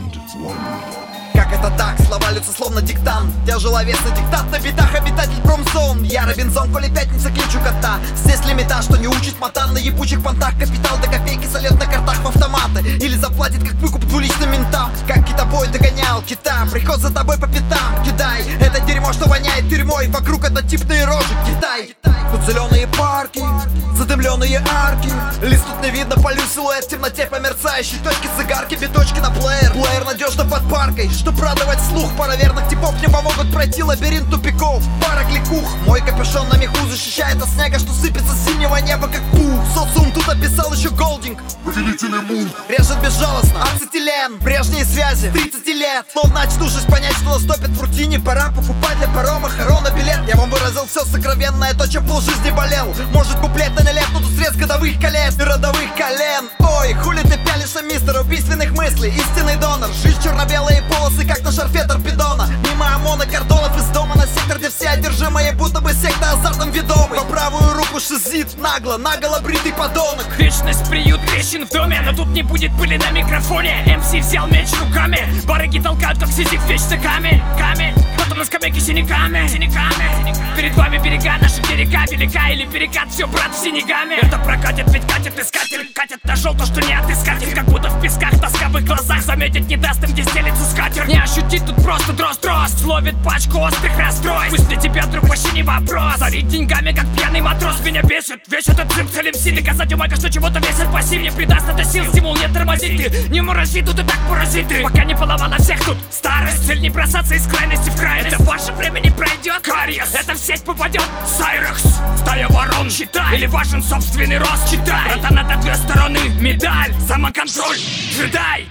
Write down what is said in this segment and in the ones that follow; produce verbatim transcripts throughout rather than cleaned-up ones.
Как это так? Слова льются словно диктант. Тяжеловесный диктат на битах, обитатель промзон. Я Робинзон, коли пятница, кличу кота. Здесь лимита, что не учит матан. На ебучих понтах капитал до копейки сольет на картах в автоматы. Или заплатит как выкуп двуличным ментам. Как китобой догонял кита. Приход за тобой по пятам. Кидай это дерьмо, что воняет тюрьмой. Вокруг однотипные рожи. Китай. Тут зеленые парки, задымленные арки. Лист тут не видно, полю силуэт в темноте по мерцающей точке цигарки, биточки на плеер. Плеер надежно под паркой, чтоб радовать слух. Пара верных типов не помогут пройти лабиринт тупиков. Пара кликух, мой капюшон на меху защищает от снега, что сыпется с синего неба как пух. Социум тут описал еще Голдинг, повелители мух. Режет безжалостно, ацетилен, прежние связи, тридцать лет. Словно очнувшись понять, что наступит в рутине. Пора покупать для парома хорона билет. Я вам выразил все сокровенное, то, чем полжизни болел. Может куплет на налет, но тут срез годовых колец и родовых колен. Ой, хули ты пялишься, мистер убийственных мыслей. Истинный донор, жизнь черно-белые полосы, как на шарфе торпедона. Мимо ОМОНа, кордонов из дома на сектор, где все одержимые, будто бы секта азартом ведомый. По правую руку шизит, нагло, наголо бритый подонок. Вечность приют трещин в доме, но тут не будет пыли на микрофоне. МС взял меч руками, барыги толкают, как сизиф, вечно камень, камень. Потом на скамейке синяками, синяками. Перед вами берега, наши берега, велика или перекат, все, брат, в синегами. Это прокатит, ведь катит искатель, катит на желто, что не отыскать. Как будто в песках, тоска в их глазах, заметить не даст им, где стелится скатерть. Не ощутить тут просто дрозд-дрозд, словит пачку острых расстройств. Пусть для тебя, друг, вообще не вопрос. Зарить деньгами, как пьяный матрос, меня бесит. Весь этот цирк целым силе, доказать у майка, что чего-то весит пассив. Не придаст это сил, стимул не тормозит. Ты не мурази, тут и так паразиты. Пока не поломала всех тут старость. Цель не бросаться из крайности в крайность. Это ваше время не пройдет, кариес. Это в сеть попадет, Сайрекс. Стая ворон, читай. Или важен собственный рост, читай. Братан, это две стороны, медаль, самоконтроль, джедай.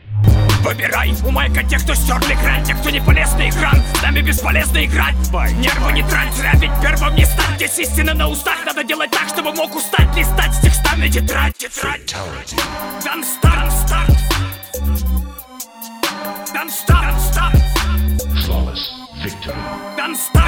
Выбирай, у майка тех, кто стерли грань, тех, кто не полез на экран. С нами бесполезно играть, нервы не трать, зря ведь первым не стать. Здесь истина на устах, надо делать так, чтобы мог устать. Листать с текстами тетрадь, тетрадь. Don't start, start. Don't stop, stop. Flawless victory. Don't stop.